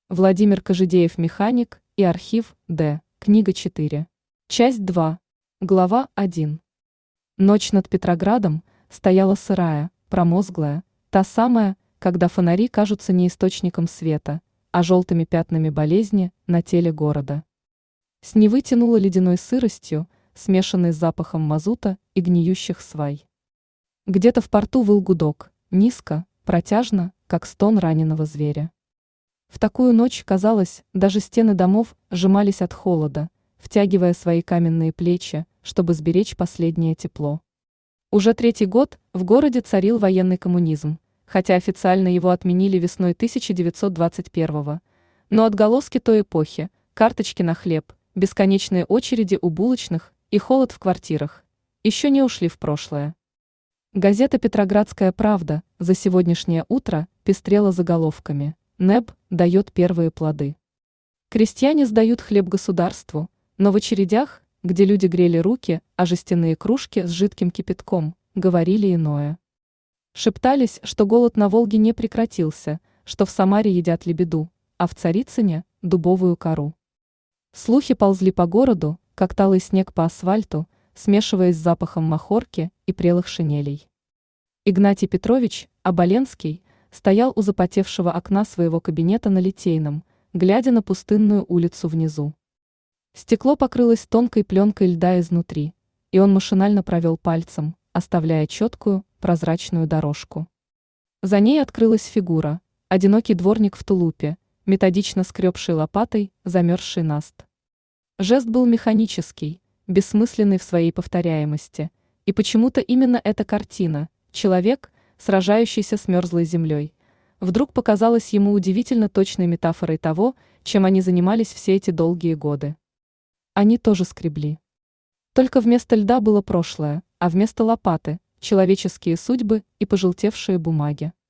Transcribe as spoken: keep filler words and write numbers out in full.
Владимир Кожедеев, механик и архив Д. Книга четыре. Часть два. Глава один. Ночь над Петроградом стояла сырая, промозглая, та самая, когда фонари кажутся не источником света, а желтыми пятнами болезни на теле города. С Невы тянуло ледяной сыростью, смешанной с запахом мазута и гниющих свай. Где-то в порту выл гудок, низко, протяжно, как стон раненого зверя. В такую ночь, казалось, даже стены домов сжимались от холода, втягивая свои каменные плечи, чтобы сберечь последнее тепло. Уже третий год в городе царил военный коммунизм, хотя официально его отменили весной тысяча девятьсот двадцать первого, но отголоски той эпохи, карточки на хлеб, бесконечные очереди у булочных и холод в квартирах еще не ушли в прошлое. Газета «Петроградская правда» за сегодняшнее утро пестрела заголовками: НЭП дает первые плоды. Крестьяне сдают хлеб государству, но в очередях, где люди грели руки, а жестяные кружки с жидким кипятком, говорили иное. Шептались, что голод на Волге не прекратился, что в Самаре едят лебеду, а в Царицыне – дубовую кору. Слухи ползли по городу, как талый снег по асфальту, смешиваясь с запахом махорки и прелых шинелей. Игнатий Петрович Оболенский стоял у запотевшего окна своего кабинета на Литейном, глядя на пустынную улицу внизу. Стекло покрылось тонкой пленкой льда изнутри, и он машинально провел пальцем, оставляя четкую, прозрачную дорожку. За ней открылась фигура, одинокий дворник в тулупе, методично скребший лопатой замерзший наст. Жест был механический, бессмысленный в своей повторяемости, и почему-то именно эта картина, человек, сражающийся с мерзлой землей, вдруг показалась ему удивительно точной метафорой того, чем они занимались все эти долгие годы. Они тоже скребли. Только вместо льда было прошлое, а вместо лопаты – человеческие судьбы и пожелтевшие бумаги.